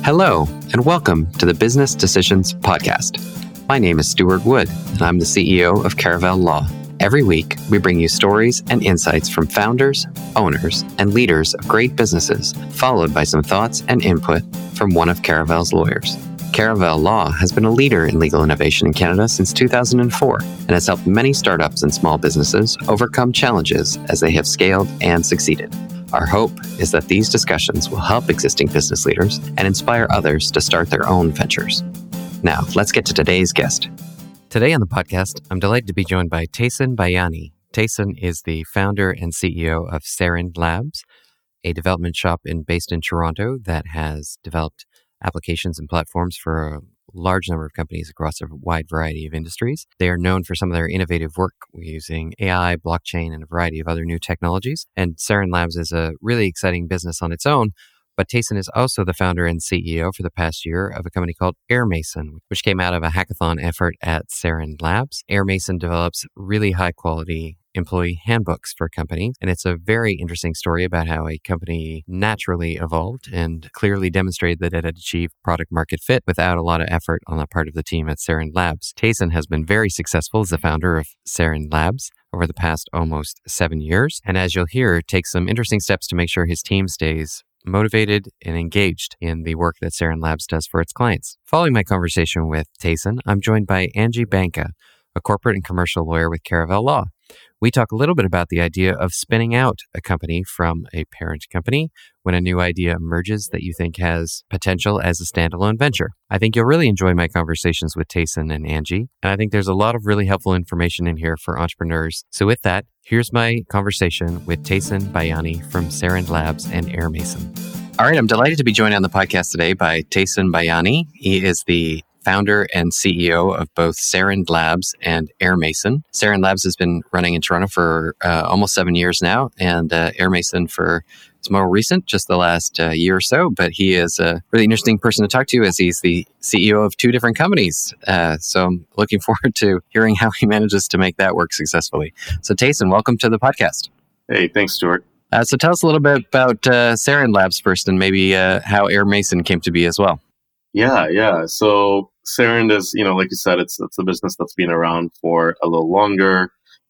Hello, and welcome to the Business Decisions Podcast. My name is Stuart Wood, and I'm the CEO of Caravel Law. Every week, we bring you stories and insights from founders, owners, and leaders of great businesses, followed by some thoughts and input from one of Caravel's lawyers. Caravel Law has been a leader in legal innovation in Canada since 2004 and has helped many startups and small businesses overcome challenges as they have scaled and succeeded. Our hope is that these discussions will help existing business leaders and inspire others to start their own ventures. Now, let's get to today's guest. Today on the podcast, I'm delighted to be joined by Tayson Bayani. Tayson is the founder and CEO of Seren Labs, a development shop based in Toronto that has developed applications and platforms for a large number of companies across a wide variety of industries. They are known for some of their innovative work using AI, blockchain, and a variety of other new technologies. And Seren Labs is a really exciting business on its own. But Tayson is also the founder and CEO for the past year of a company called AirMason, which came out of a hackathon effort at Seren Labs. AirMason develops really high quality employee handbooks for companies. And it's a very interesting story about how a company naturally evolved and clearly demonstrated that it had achieved product market fit without a lot of effort on the part of the team at Seren Labs. Tayson has been very successful as the founder of Seren Labs over the past almost 7 years. And as you'll hear, takes some interesting steps to make sure his team stays motivated and engaged in the work that Seren Labs does for its clients. Following my conversation with Tayson, I'm joined by Angie Banka, a corporate and commercial lawyer with Caravel Law. We talk a little bit about the idea of spinning out a company from a parent company when a new idea emerges that you think has potential as a standalone venture. I think you'll really enjoy my conversations with Tayson and Angie, and I think there's a lot of really helpful information in here for entrepreneurs. So with that, here's my conversation with Tayson Bayani from Seren Labs and AirMason. All right, I'm delighted to be joined on the podcast today by Tayson Bayani. He is the founder and CEO of both Seren Labs and AirMason. Seren Labs has been running in Toronto for almost 7 years now, and AirMason for it's more recent, just the last year or so. But he is a really interesting person to talk to as he's the CEO of two different companies. So I'm looking forward to hearing how he manages to make that work successfully. So Tayson, welcome to the podcast. Hey, thanks, Stuart. So tell us a little bit about Seren Labs first, and maybe how AirMason came to be as well. Yeah. So Seren is, like you said, it's a business that's been around for a little longer,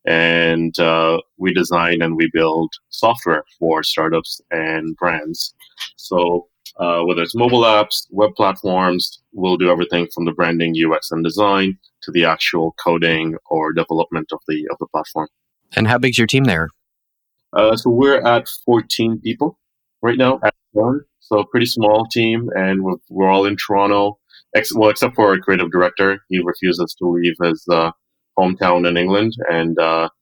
and we design and we build software for startups and brands. So whether it's mobile apps, web platforms, we'll do everything from the branding, UX, and design to the actual coding or development of the platform. And how big's your team there? So we're at 14 people right now at one. So a pretty small team, and we're all in Toronto, except for our creative director. He refuses to leave his hometown in England, and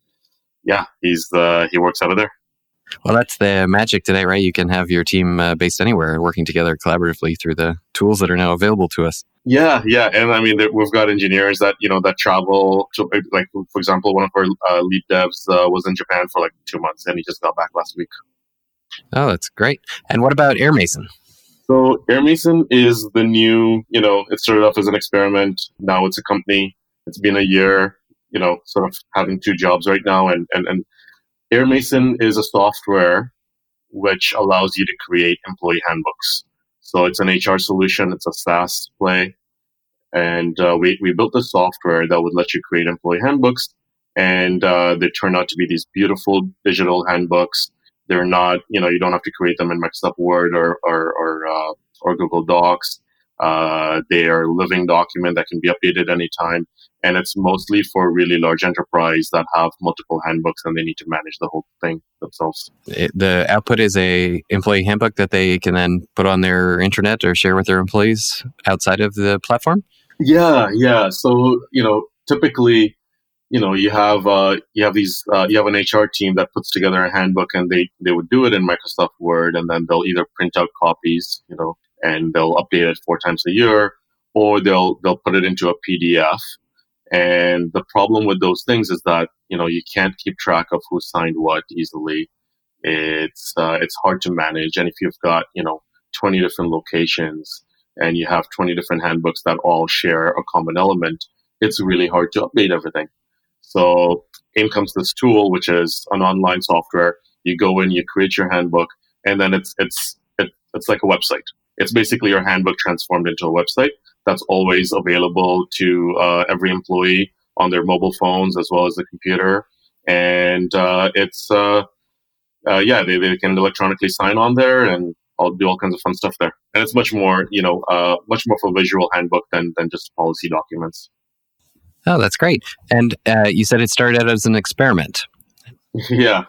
he works out of there. Well, that's the magic today, right? You can have your team based anywhere, working together collaboratively through the tools that are now available to us. Yeah, and I mean, we've got engineers that that travel. To, like, for example, one of our lead devs was in Japan for like 2 months, and he just got back last week. Oh, that's great. And what about AirMason? So AirMason is the new, it started off as an experiment. Now it's a company. It's been a year, sort of having two jobs right now. And AirMason is a software which allows you to create employee handbooks. So it's an HR solution. It's a SaaS play. And we built the software that would let you create employee handbooks. And they turn out to be these beautiful digital handbooks. They're not, you don't have to create them in Microsoft Word or Google Docs. They are a living document that can be updated anytime. And it's mostly for really large enterprise that have multiple handbooks and they need to manage the whole thing themselves. The output is a employee handbook that they can then put on their intranet or share with their employees outside of the platform? Yeah. So, typically, you have an HR team that puts together a handbook, and they would do it in Microsoft Word, and then they'll either print out copies, and they'll update it 4 times a year, or they'll put it into a PDF. And the problem with those things is that you can't keep track of who signed what easily. It's hard to manage, and if you've got 20 different locations and you have 20 different handbooks that all share a common element, it's really hard to update everything. So in comes this tool, which is an online software. You go in, you create your handbook, and then it's like a website. It's basically your handbook transformed into a website that's always available to every employee on their mobile phones as well as the computer. And they can electronically sign on there and I'll do all kinds of fun stuff there. And it's much more, much more of a visual handbook than just policy documents. Oh, that's great. And you said it started out as an experiment. Yeah.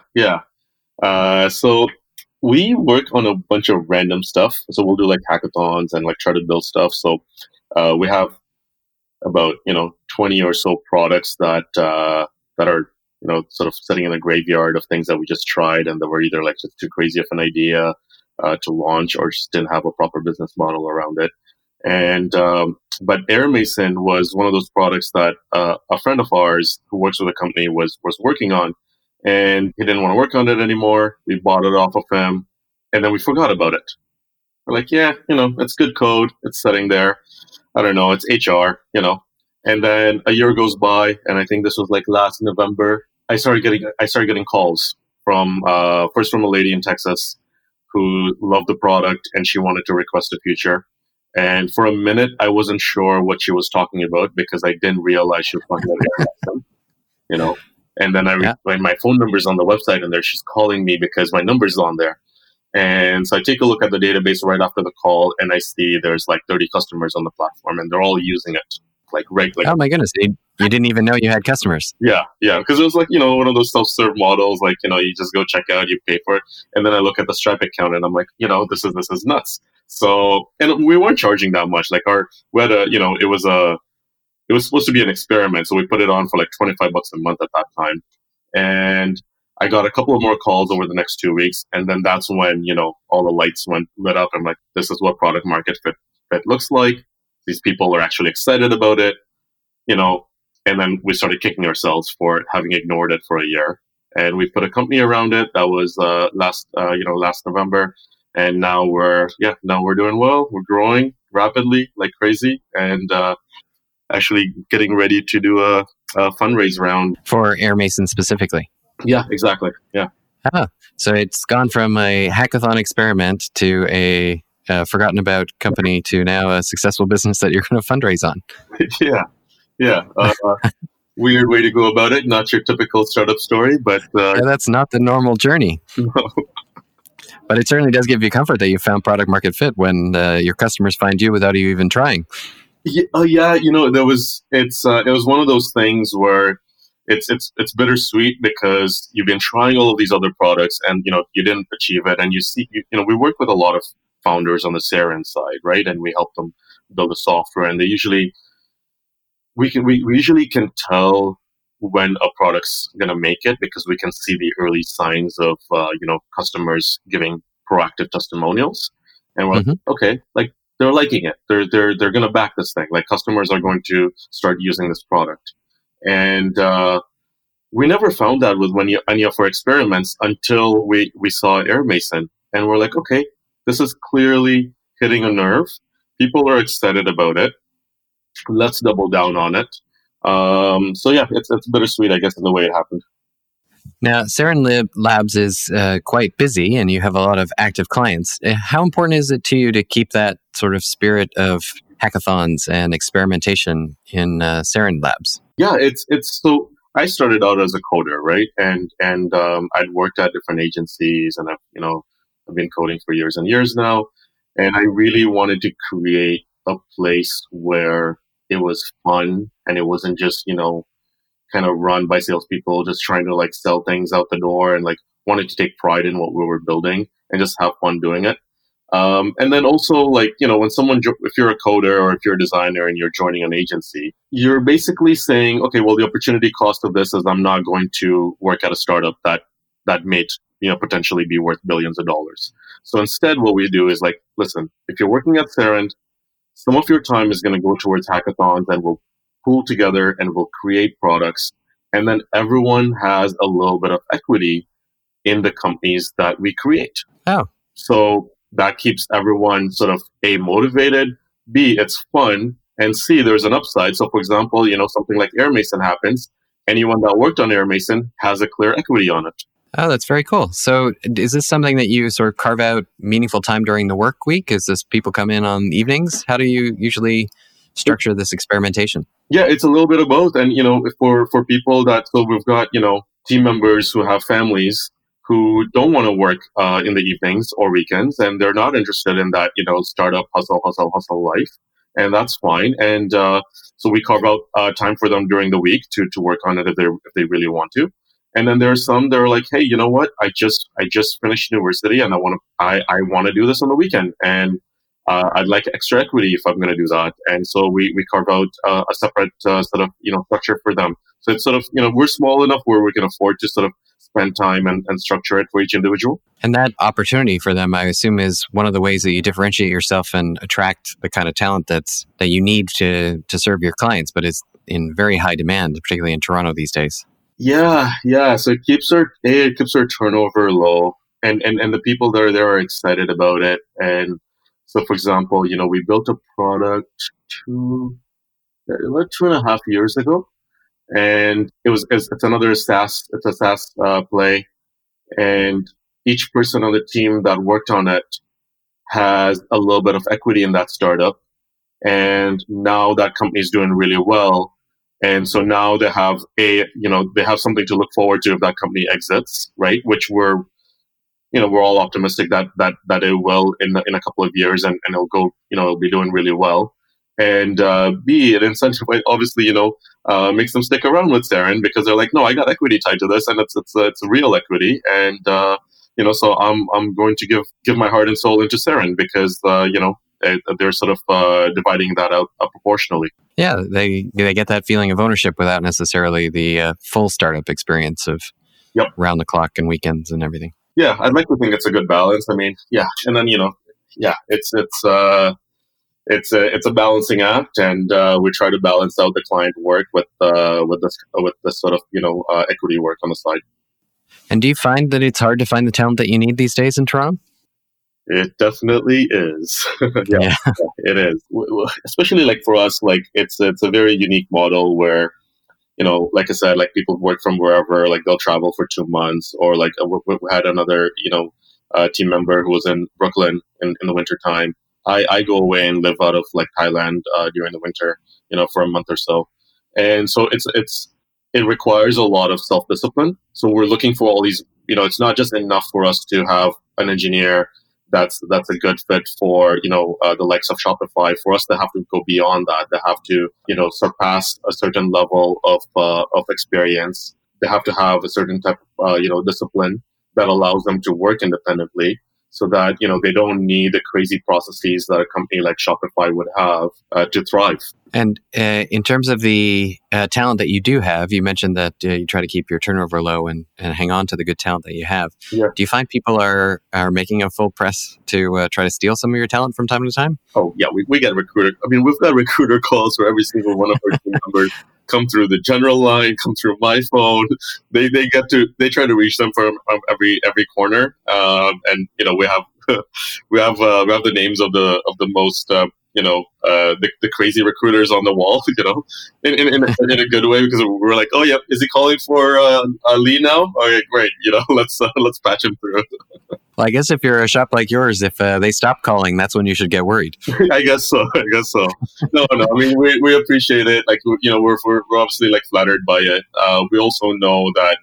So we work on a bunch of random stuff. So we'll do like hackathons and like try to build stuff. So we have about 20 or so products that are sort of sitting in a graveyard of things that we just tried and that were either like just too crazy of an idea to launch or just didn't have a proper business model around it. And but AirMason was one of those products that a friend of ours who works with the company was working on, and he didn't want to work on it anymore. We bought it off of him, and then we forgot about it. We're like, yeah, it's good code. It's sitting there. I don't know. It's HR, And then a year goes by, and I think this was like last November. I started getting calls from first from a lady in Texas who loved the product and she wanted to request a feature. And for a minute, I wasn't sure what she was talking about because I didn't realize she was talking about AirMason, And then when my phone number's on the website and there, she's calling me because my number's on there. And so I take a look at the database right after the call and I see there's like 30 customers on the platform and they're all using it. Like regularly. Oh my goodness. You didn't even know you had customers. Yeah. Because it was like, one of those self-serve models, like, you just go check out, you pay for it. And then I look at the Stripe account and I'm like, this is nuts. So, and we weren't charging that much. Like we had it was supposed to be an experiment. So we put it on for like $25 a month at that time. And I got a couple of more calls over the next 2 weeks. And then that's when, all the lights lit up. I'm like, this is what product market fit looks like. These people are actually excited about it, and then we started kicking ourselves for having ignored it for a year. And we put a company around it. That was last November. And now we're doing well. We're growing rapidly like crazy and actually getting ready to do a fundraise round. For AirMason specifically? Yeah, exactly. Yeah. So it's gone from a hackathon experiment to a forgotten about company to now a successful business that you're going to fundraise on. Yeah. Weird way to go about it. Not your typical startup story, but that's not the normal journey. No. But it certainly does give you comfort that you found product market fit when your customers find you without you even trying. Yeah, it was one of those things where it's bittersweet because you've been trying all of these other products and you didn't achieve it, and we work with a lot of founders on the Seren side, right? And we help them build the software, and we usually can tell when a product's gonna make it because we can see the early signs of customers giving proactive testimonials, and we're like, okay, like they're liking it, they're gonna back this thing, like customers are going to start using this product, and we never found that with any of our experiments until we saw AirMason, and we're like, okay, this is clearly hitting a nerve. People are excited about it. Let's double down on it. So yeah, it's bittersweet, I guess, in the way it happened. Now, Seren Labs is quite busy, and you have a lot of active clients. How important is it to you to keep that sort of spirit of hackathons and experimentation in Seren Labs? Yeah, it's so. I started out as a coder, right, and I'd worked at different agencies, and I've been coding for years and years now, and I really wanted to create a place where it was fun and it wasn't just kind of run by salespeople just trying to like sell things out the door, and like wanted to take pride in what we were building and just have fun doing it. And then also like when if you're a coder or if you're a designer and you're joining an agency, you're basically saying, okay, well, the opportunity cost of this is I'm not going to work at a startup that may potentially be worth billions of dollars. So instead, what we do is like, listen, if you're working at Seren, some of your time is going to go towards hackathons, and we'll pool together and we'll create products. And then everyone has a little bit of equity in the companies that we create. Oh. So that keeps everyone sort of A, motivated, B, it's fun, and C, there's an upside. So for example, something like AirMason happens. Anyone that worked on AirMason has a clear equity on it. Oh, that's very cool. So is this something that you sort of carve out meaningful time during the work week? Is this people come in on evenings? How do you usually structure this experimentation? Yeah, it's a little bit of both. And, for people so we've got, team members who have families who don't want to work in the evenings or weekends, and they're not interested in that, startup hustle life. And that's fine. And so we carve out time for them during the week to work on it if they really want to. And then there are some that are like, hey, you know what? I just finished university and I want to do this on the weekend. And I'd like extra equity if I'm going to do that. And so we carve out a separate sort of, structure for them. So it's sort of, we're small enough where we can afford to sort of spend time and structure it for each individual. And that opportunity for them, I assume, is one of the ways that you differentiate yourself and attract the kind of talent that you need to serve your clients, but it's in very high demand, particularly in Toronto these days. Yeah. So it keeps our turnover low, and the people that are there are excited about it. And so, for example, we built a product about 2.5 years ago, and it's another SaaS. It's a SaaS play, and each person on the team that worked on it has a little bit of equity in that startup, and now that company is doing really well. And so now they have they have something to look forward to if that company exits, right? Which we're all optimistic that it will in a couple of years, and it'll go, it'll be doing really well. And B, it incentivizes, obviously, makes them stick around with Saren because they're like, no, I got equity tied to this, and it's real equity. And so I'm going to give my heart and soul into Saren because they're sort of dividing that out proportionally. Yeah, they get that feeling of ownership without necessarily the full startup experience of round the clock and weekends and everything. Yeah, I'd like to think it's a good balance. I mean, yeah, and then it's a balancing act, and we try to balance out the client work with this sort of equity work on the side. And do you find that it's hard to find the talent that you need these days in Toronto? It definitely is. Yeah, it is. Especially like for us, like it's a very unique model where, like I said, like people work from wherever, like they'll travel for 2 months, or like we had another, team member who was in Brooklyn in the winter time. I go away and live out of like Thailand during the winter, for a month or so. And so it requires a lot of self-discipline. So we're looking for all these, it's not just enough for us to have an engineer that's a good fit for the likes of Shopify. For us to have to go beyond that, they have to surpass a certain level of experience. They have to have a certain type of discipline that allows them to work independently, so that they don't need the crazy processes that a company like Shopify would have to thrive. And in terms of the talent that you do have, you mentioned that you try to keep your turnover low and hang on to the good talent that you have. Yeah. Do you find people are making a full press to try to steal some of your talent from time to time? Oh, yeah, we get recruiter. I mean, we've got recruiter calls for every single one of our team members. Come through the general line, come through my phone. They try to reach them from every corner. And we have we have the names of the most the crazy recruiters on the wall, in a good way, because we're like, oh yeah, is he calling for Lee now? Okay, great. Let's patch him through. Well, I guess if you're a shop like yours, if they stop calling, that's when you should get worried. I guess so. No. I mean, we appreciate it. Like, we're obviously like flattered by it. We also know that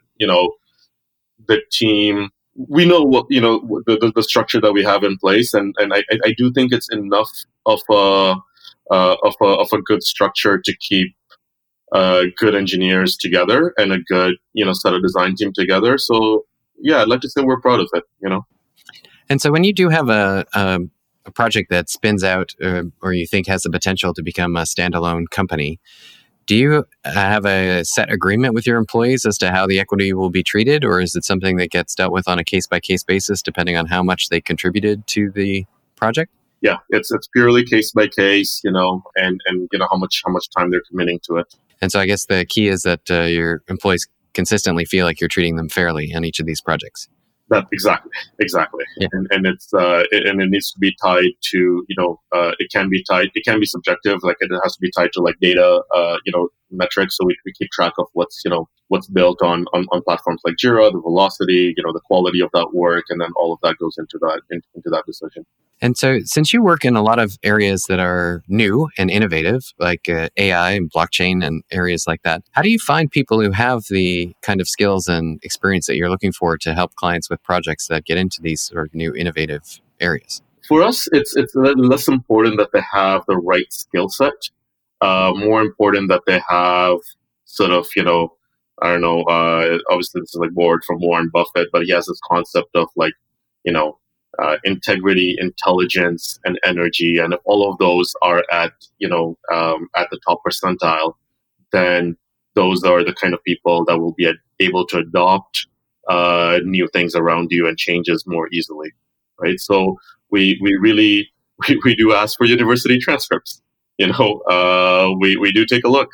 the team. We know what the structure that we have in place, and I do think it's enough of a good structure to keep good engineers together and a good set of design team together. So yeah, I'd like to say we're proud of it. And so when you do have a project that spins out or you think has the potential to become a standalone company, do you have a set agreement with your employees as to how the equity will be treated, or is it something that gets dealt with on a case-by-case basis depending on how much they contributed to the project? Yeah, it's purely case by case, and how much time they're committing to it. And so I guess the key is that your employees consistently feel like you're treating them fairly on each of these projects. That exactly, yeah. and it's and it needs to be tied to it can be subjective, like it has to be tied to like data metrics, so we keep track of what's what's built on platforms like Jira, the velocity, the quality of that work, and then all of that goes into that decision. And so, since you work in a lot of areas that are new and innovative, like AI and blockchain and areas like that, how do you find people who have the kind of skills and experience that you're looking for to help clients with projects that get into these sort of new innovative areas? For us, it's less important that they have the right skill set. More important that they have sort of, I don't know, obviously this is like borrowed from Warren Buffett, but he has this concept of like, integrity, intelligence, and energy. And if all of those are at the top percentile, then those are the kind of people that will be able to adopt new things around you and changes more easily, right? So we really we do ask for university transcripts. We do take a look.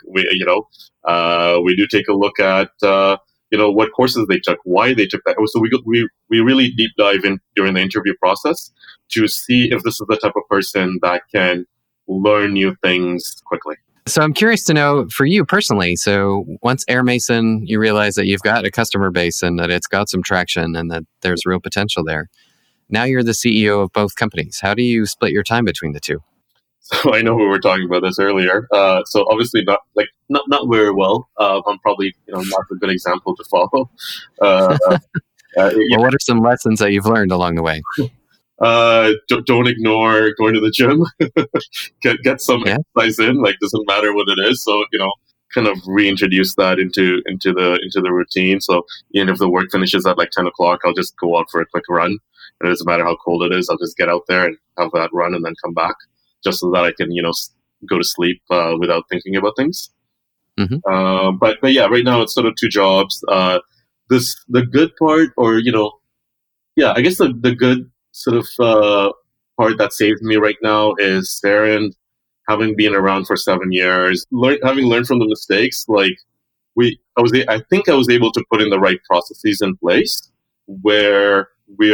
We do take a look at what courses they took, why they took that. So we really deep dive in during the interview process to see if this is the type of person that can learn new things quickly. So I'm curious to know for you personally. So once AirMason, you realize that you've got a customer base and that it's got some traction and that there's real potential there. Now you're the CEO of both companies. How do you split your time between the two? So I know we were talking about this earlier. So obviously not very well. I'm probably not a good example to follow. Well, what are some lessons that you've learned along the way? Don't ignore going to the gym. get some exercise in. Like, doesn't matter what it is. So kind of reintroduce that into the routine. So even if the work finishes at like 10 o'clock, I'll just go out for a quick run. And it doesn't matter how cold it is. I'll just get out there and have that run and then come back, just so that I can go to sleep without thinking about things. Mm-hmm. But yeah, right now it's sort of two jobs. The good part, or I guess the good sort of part that saves me right now is Saren, having been around for 7 years, having learned from the mistakes. Like I think I was able to put in the right processes in place where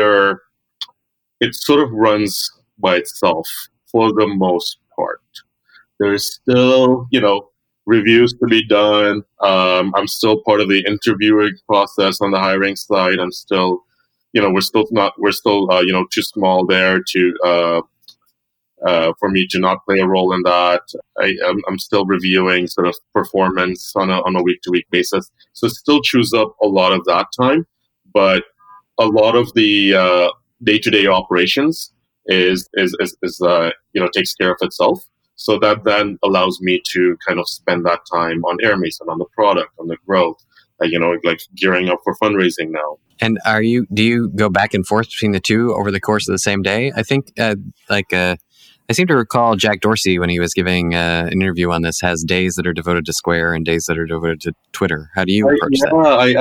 it sort of runs by itself for the most part. There's still, reviews to be done. I'm still part of the interviewing process on the hiring side. I'm still, we're still too small there to for me to not play a role in that. I'm still reviewing sort of performance on a week-to-week basis. So it still chews up a lot of that time, but a lot of the day-to-day operations is takes care of itself. So that then allows me to kind of spend that time on AirMason, on the product, on the growth, like gearing up for fundraising now. And do you go back and forth between the two over the course of the same day? I think I seem to recall Jack Dorsey, when he was giving an interview on this, has days that are devoted to Square and days that are devoted to Twitter. How do you approach that?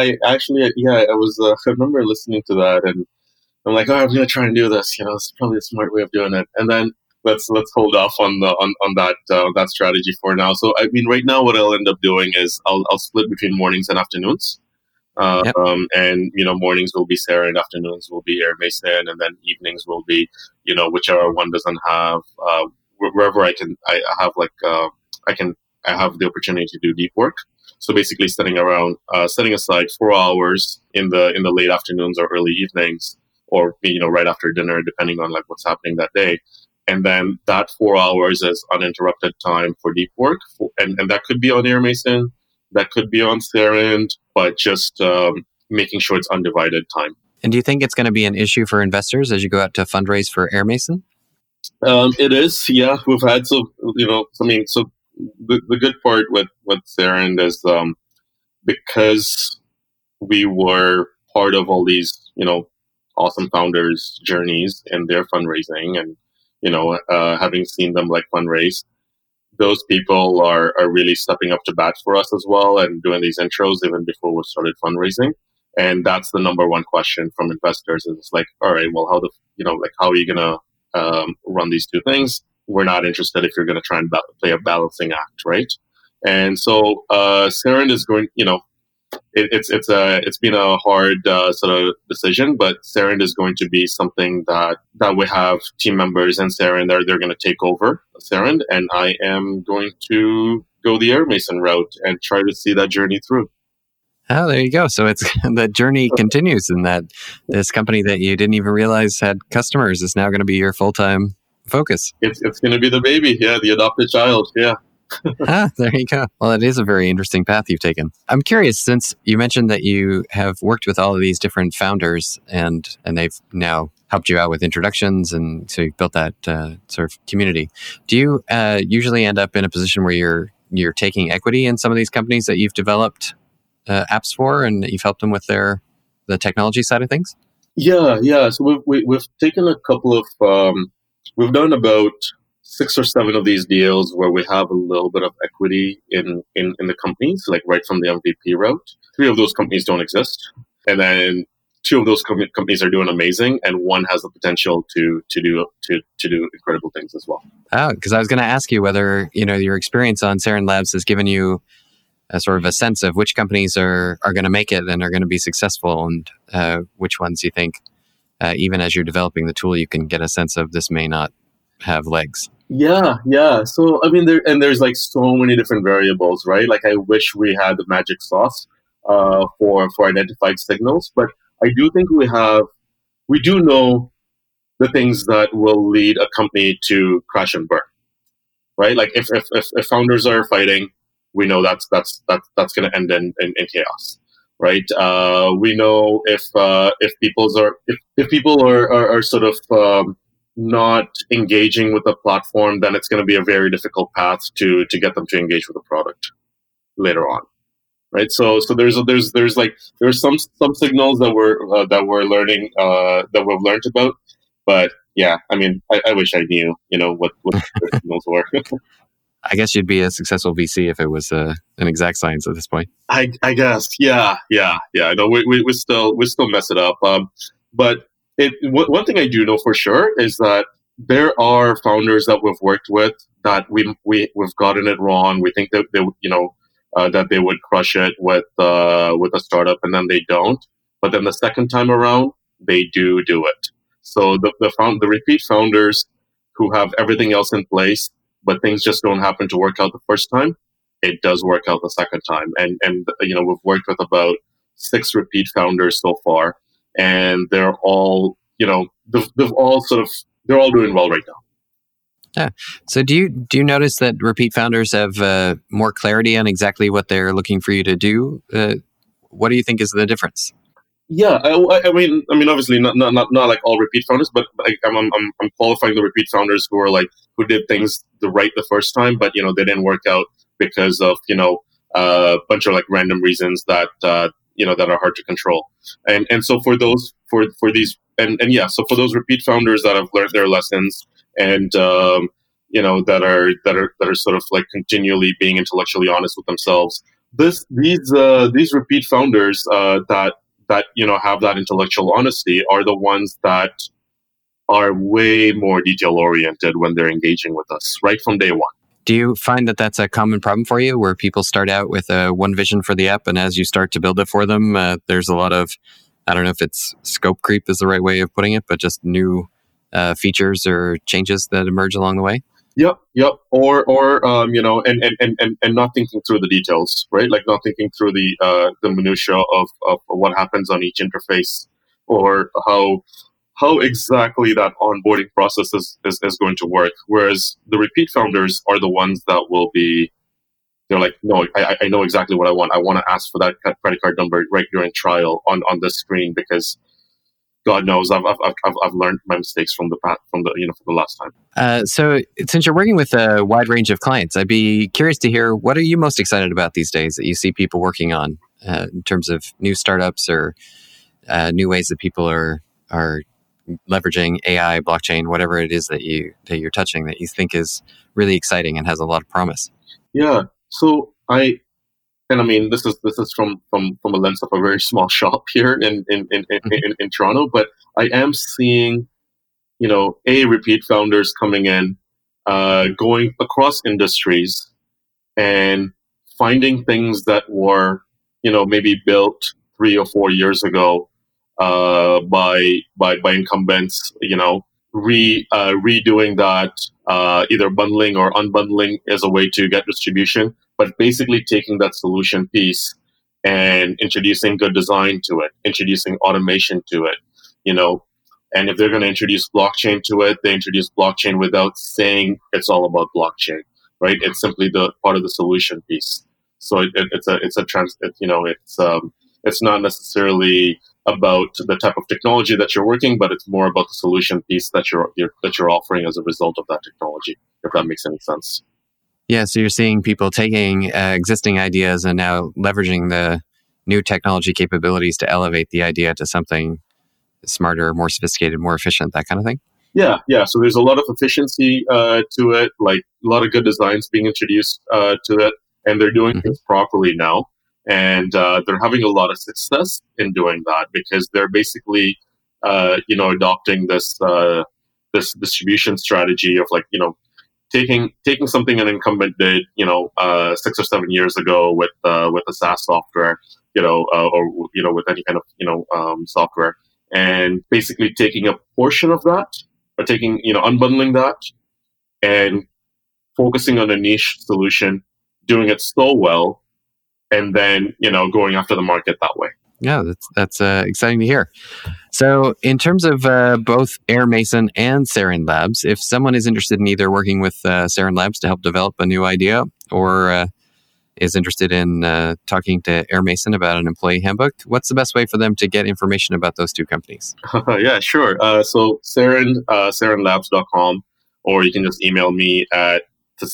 I remember listening to that, and I'm like, I'm going to try and do this. It's probably a smart way of doing it. And then let's hold off on that strategy for now. So I mean, right now, what I'll end up doing is I'll split between mornings and afternoons. Yep. And mornings will be Sarah, and afternoons will be AirMason, and then evenings will be whichever one doesn't have wherever I have the opportunity to do deep work. So basically, setting aside 4 hours in the late afternoons or early evenings, or right after dinner, depending on like what's happening that day. And then that 4 hours is uninterrupted time for deep work, and that could be on AirMason, that could be on Saren, but just making sure it's undivided time. And do you think it's going to be an issue for investors as you go out to fundraise for AirMason? It is, yeah. We've had the good part with Saren is because we were part of all these awesome founders' journeys and their fundraising, and having seen them like fundraise, those people are really stepping up to bat for us as well and doing these intros even before we started fundraising. And that's the number one question from investors is like, all right, well, how are you going to run these two things? We're not interested if you're going to try and play a balancing act, right? And so Saren is going, it's been a hard sort of decision, but Saren is going to be something that we have team members in Saren. They're going to take over Saren, and I am going to go the AirMason route and try to see that journey through. Oh, there you go. So it's the journey continues, and that this company that you didn't even realize had customers is now going to be your full-time focus. It's going to be the baby, yeah, the adopted child, yeah. There you go. Well, it is a very interesting path you've taken. I'm curious, since you mentioned that you have worked with all of these different founders and they've now helped you out with introductions, and so you've built that sort of community. Do you usually end up in a position where you're taking equity in some of these companies that you've developed apps for, and you've helped them with the technology side of things? Yeah. So we've taken a couple of we've done about 6 or 7 of these deals where we have a little bit of equity in the companies, like right from the MVP route. 3 of those companies don't exist, and then 2 of those companies are doing amazing, and 1 has the potential to do incredible things as well. Oh, because I was going to ask you whether your experience on Saren Labs has given you a sort of a sense of which companies are going to make it and are going to be successful, and which ones you think, even as you're developing the tool, you can get a sense of this may not have legs. Yeah. So I mean, there's like so many different variables, right? Like I wish we had the magic sauce for identified signals, but I do think we do know the things that will lead a company to crash and burn, right? Like if founders are fighting, we know that's going to end in chaos, right? We know if people are sort of not engaging with the platform, then it's going to be a very difficult path to get them to engage with the product later on, right? So there's some signals that we're learning that we've learned about, but yeah, I mean, I wish I knew what the signals were. I guess you'd be a successful VC if it was an exact science at this point. I guess, yeah. I know we still mess it up, but one thing I do know for sure is that there are founders that we've worked with that we've gotten it wrong. We think that that they would crush it with a startup, and then they don't. But then the second time around, they do it. So the repeat founders who have everything else in place, but things just don't happen to work out the first time, it does work out the second time. And we've worked with about 6 repeat founders so far, and they're all they've all they're all doing well right now. Yeah. So do you notice that repeat founders have more clarity on exactly what they're looking for you to do? What do you think is the difference? Yeah, I mean, obviously not like all repeat founders, but I'm qualifying the repeat founders who did things right the first time, but they didn't work out because of a bunch of like random reasons that that are hard to control, and so for those for these so for those repeat founders that have learned their lessons and that are sort of like continually being intellectually honest with themselves, these repeat founders that have that intellectual honesty are the ones that are way more detail oriented when they're engaging with us right from day one. Do you find that that's a common problem for you, where people start out with one vision for the app, and as you start to build it for them, there's a lot of, I don't know if it's scope creep is the right way of putting it, but just new features or changes that emerge along the way? Yep. Or and not thinking through the details, right? Like not thinking through the minutia of what happens on each interface, or how exactly that onboarding process is going to work. Whereas the repeat founders are the ones that will be, they're like, no, I know exactly what I want. I want to ask for that credit card number right during trial on this screen, because God knows I've learned my mistakes from the last time. So since you're working with a wide range of clients, I'd be curious to hear, what are you most excited about these days that you see people working on in terms of new startups or new ways that people are leveraging AI, blockchain, whatever it is that you're touching that you think is really exciting and has a lot of promise? Yeah. So this is from a lens of a very small shop here in Toronto, but I am seeing, repeat founders coming in, going across industries and finding things that were, maybe built 3 or 4 years ago by incumbents, redoing that, either bundling or unbundling as a way to get distribution, but basically taking that solution piece and introducing good design to it, introducing automation to it, you know. And if they're going to introduce blockchain to it, they introduce blockchain without saying it's all about blockchain, right? It's simply the part of the solution piece. So it's not necessarily about the type of technology that you're working, but it's more about the solution piece that you're offering as a result of that technology. If that makes any sense. Yeah, so you're seeing people taking existing ideas and now leveraging the new technology capabilities to elevate the idea to something smarter, more sophisticated, more efficient, that kind of thing? Yeah. So there's a lot of efficiency to it, like a lot of good designs being introduced to it, and they're doing things properly now. And they're having a lot of success in doing that because they're basically, adopting this distribution strategy of taking something an incumbent did, 6 or 7 years ago with a SaaS software, or with any kind of software, and basically taking a portion of that, or unbundling that, and focusing on a niche solution, doing it so well, and then going after the market that way. Yeah, that's exciting to hear. So in terms of both Airmason and Saren Labs, if someone is interested in either working with Saren Labs to help develop a new idea or is interested in talking to Airmason about an employee handbook, what's the best way for them to get information about those two companies? Yeah, sure. So sarenlabs.com, or you can just email me at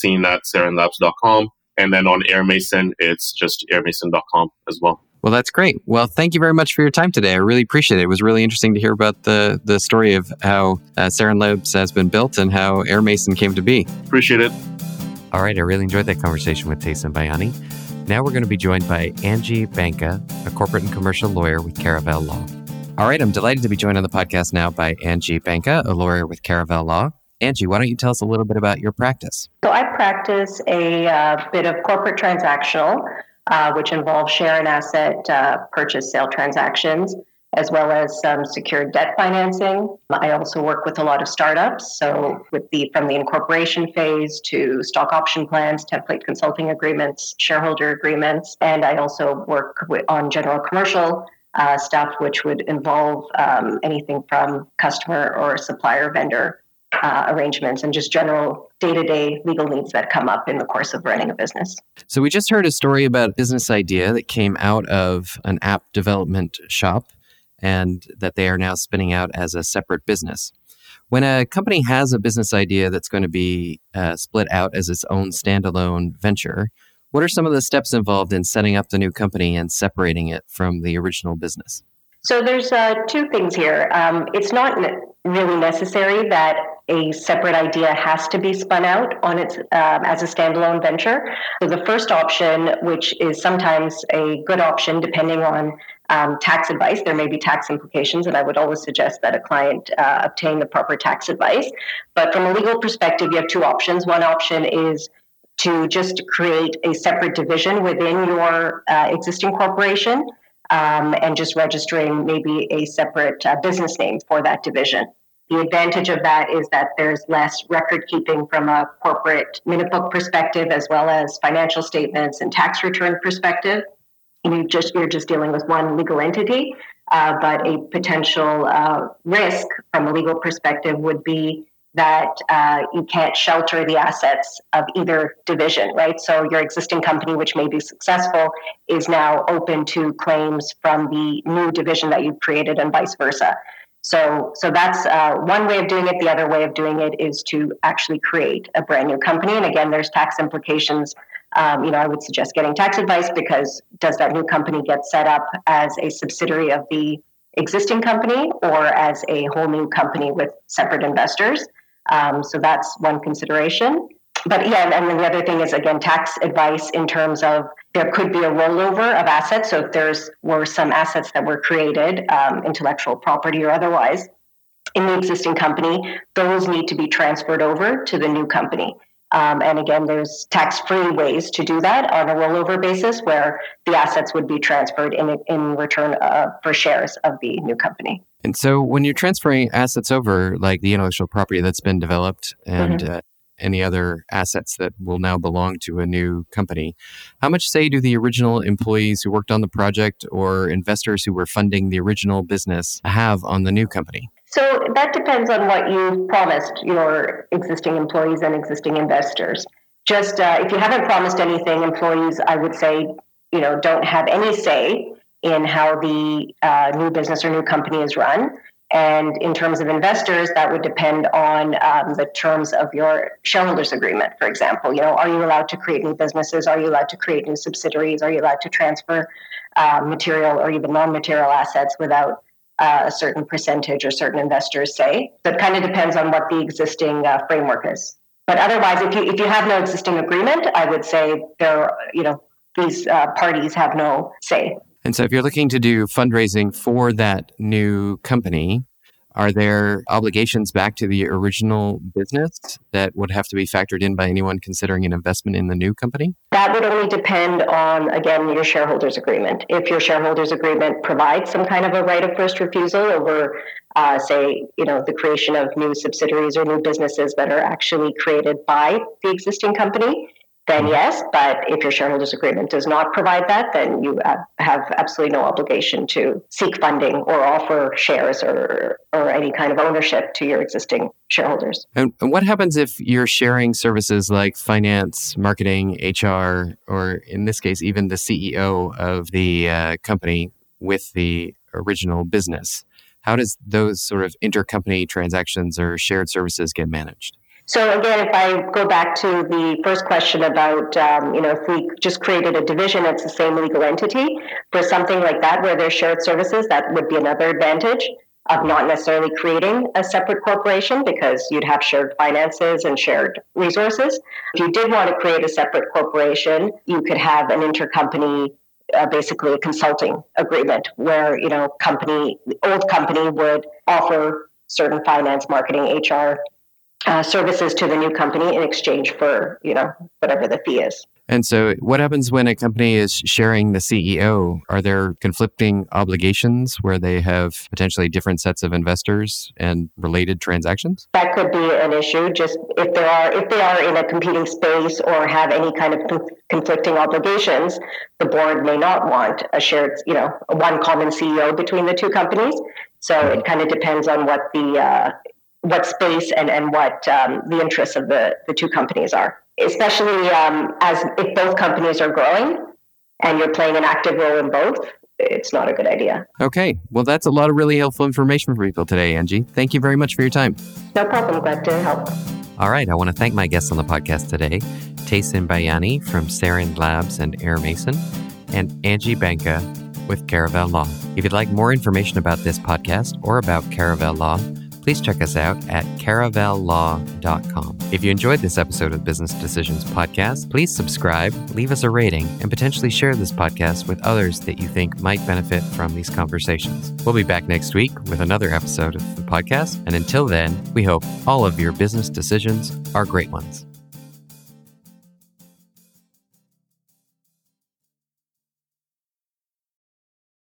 tassine@sarenlabs.com. And then on Airmason, it's just airmason.com as well. Well, that's great. Well, thank you very much for your time today. I really appreciate it. It was really interesting to hear about the story of how Saren Labs has been built and how Airmason came to be. Appreciate it. All right. I really enjoyed that conversation with Tayson Bayani. Now we're going to be joined by Angie Banka, a corporate and commercial lawyer with Caravel Law. All right. I'm delighted to be joined on the podcast now by Angie Banka, a lawyer with Caravel Law. Angie, why don't you tell us a little bit about your practice? So I practice a bit of corporate transactional, which involves share and asset purchase sale transactions, as well as some secured debt financing. I also work with a lot of startups, so from the incorporation phase to stock option plans, template consulting agreements, shareholder agreements, and I also work on general commercial stuff, which would involve anything from customer or supplier vendor arrangements and just general day-to-day legal needs that come up in the course of running a business. So we just heard a story about a business idea that came out of an app development shop and that they are now spinning out as a separate business. When a company has a business idea that's going to be split out as its own standalone venture, what are some of the steps involved in setting up the new company and separating it from the original business? So there's two things here. It's not really necessary that a separate idea has to be spun out on its as a standalone venture. So the first option, which is sometimes a good option depending on tax advice, there may be tax implications, and I would always suggest that a client obtain the proper tax advice. But from a legal perspective, you have two options. One option is to just create a separate division within your existing corporation, and just registering maybe a separate business name for that division. The advantage of that is that there's less record keeping from a corporate minute book perspective, as well as financial statements and tax return perspective. You're just dealing with one legal entity, but a potential risk from a legal perspective would be that you can't shelter the assets of either division, right? So your existing company, which may be successful, is now open to claims from the new division that you've created and vice versa. So that's one way of doing it. The other way of doing it is to actually create a brand new company. And again, there's tax implications. I would suggest getting tax advice, because does that new company get set up as a subsidiary of the existing company or as a whole new company with separate investors? So that's one consideration. But yeah, and then the other thing is, again, tax advice in terms of there could be a rollover of assets. So if were some assets that were created, intellectual property or otherwise, in the existing company, those need to be transferred over to the new company. And again, there's tax-free ways to do that on a rollover basis, where the assets would be transferred in return for shares of the new company. And so when you're transferring assets over, like the intellectual property that's been developed and any other assets that will now belong to a new company. How much say do the original employees who worked on the project or investors who were funding the original business have on the new company? So that depends on what you promised your existing employees and existing investors. Just if you haven't promised anything, employees, I would say, don't have any say in how the new business or new company is run. And in terms of investors, that would depend on the terms of your shareholders agreement. For example, are you allowed to create new businesses? Are you allowed to create new subsidiaries? Are you allowed to transfer material or even non-material assets without a certain percentage or certain investors say? So it kind of depends on what the existing framework is. But otherwise, if you have no existing agreement, I would say these parties have no say. And so if you're looking to do fundraising for that new company, are there obligations back to the original business that would have to be factored in by anyone considering an investment in the new company? That would only depend on, again, your shareholders agreement. If your shareholders agreement provides some kind of a right of first refusal over, the creation of new subsidiaries or new businesses that are actually created by the existing company, then yes. But if your shareholders agreement does not provide that, then you have absolutely no obligation to seek funding or offer shares or any kind of ownership to your existing shareholders. And what happens if you're sharing services like finance, marketing, HR, or in this case, even the CEO of the company with the original business? How does those sort of intercompany transactions or shared services get managed? So again, if I go back to the first question about, if we just created a division, it's the same legal entity. For something like that, where there's shared services, that would be another advantage of not necessarily creating a separate corporation, because you'd have shared finances and shared resources. If you did want to create a separate corporation, you could have an intercompany, basically a consulting agreement where, the old company would offer certain finance, marketing, HR services to the new company in exchange for, whatever the fee is. And so what happens when a company is sharing the CEO? Are there conflicting obligations where they have potentially different sets of investors and related transactions? That could be an issue. Just if they are in a competing space or have any kind of conflicting obligations, the board may not want a shared, one common CEO between the two companies. So it kind of depends on what space and what the interests of the two companies are, especially as if both companies are growing and you're playing an active role in both, it's not a good idea. Okay. Well, that's a lot of really helpful information for people today, Angie. Thank you very much for your time. No problem. Glad to help. All right. I want to thank my guests on the podcast today, Taysin Bayani from Sarin Labs and Air Mason, and Angie Banka with Caravel Law. If you'd like more information about this podcast or about Caravel Law, please check us out at caravellaw.com. If you enjoyed this episode of Business Decisions Podcast, please subscribe, leave us a rating, and potentially share this podcast with others that you think might benefit from these conversations. We'll be back next week with another episode of the podcast. And until then, we hope all of your business decisions are great ones.